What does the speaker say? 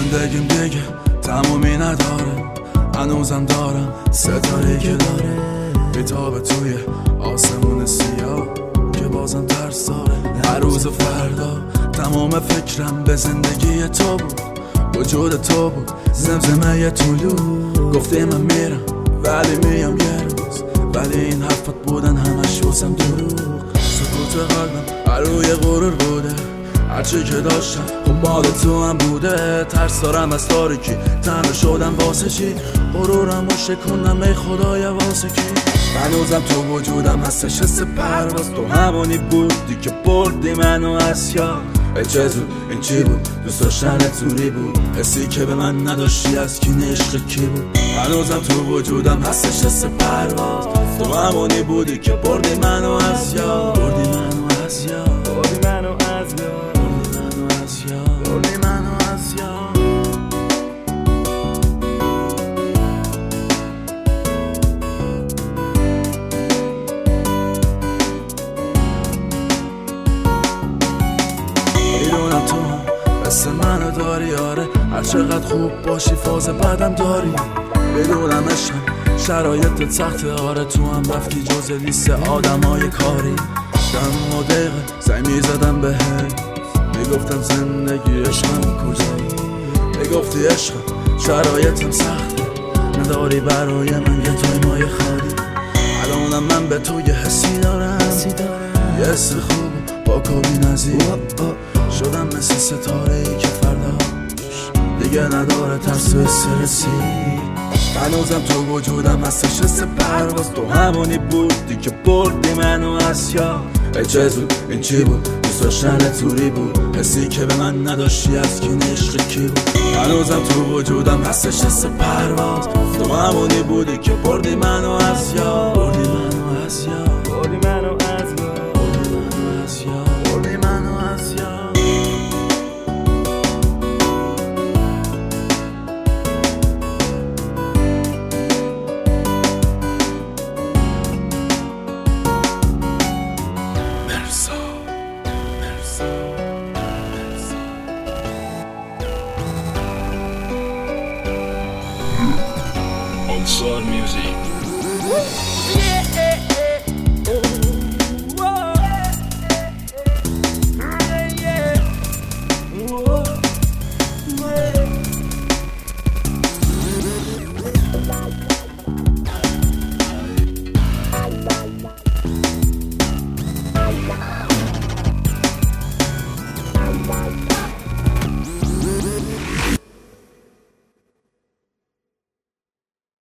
زندگیم دیگه تمومی نداره، هنوزم دارم ستاره که داره بیتابه توی آسمون سیاه که بازم ترس داره. هر روز فردا تمام فکرم به زندگی تو بود، وجود تو بود، زمزمه طلوع. گفتی من میرم ولی میام یه روز، ولی این حرفات بودن همش واسم دروغ. سکوت قلبم هر روی غرور بوده، هرچی که داشتم خب مال تو هم بوده. ترس دارم از تاریکی، تنها شدم واسه چی؟ غرورم و شکوندم ای خدای واسه کی؟ هنوزم تو وجودم هستش حس پرواز، تو همونی بودی که بردی منو از یاد. ای چه زود این چی بود؟ دوست داشتن توری بود، حسی که به من نداشتی از کی عشق کی بود؟ هنوزم تو وجودم هستش حس پرواز، تو همونی بودی که بردی منو از یاد. بردی منو از یاد، بردی منو از یاد، بردی منو از یاد، بردی منو از یاد. میدونم تو هم مثل منو داری، آره هر چقدر خوب باشی فاز بعدم داری. بدونم عشقم شرایط سخته، آره تو هم رفتی جز لیست آدمای کاری. دم و دقیقه زنگ میزدم بهت، میگفتم زندگی عشقم کجایی؟ میگفتی عشقم شرایطم سخته، نداری برای من یه توی مای خالی. الانم من به تو یه حسی دارم، یه حس خوب با کبی نزید شدم مثل ستاره ای که فرداش دیگه نداره ترس و استرسی. هنوزم تو وجودم هستش حس پرواز، تو همونی بودی که بردی منو از یاد. ای چه زود این چی بود؟ دوست داشتن توری بود، حسی که به من نداشتی از کی عشق کی بود؟ هنوزم تو وجودم هستش حس پرواز، تو همونی بودی که بردی منو از یاد. بردی منو از یاد.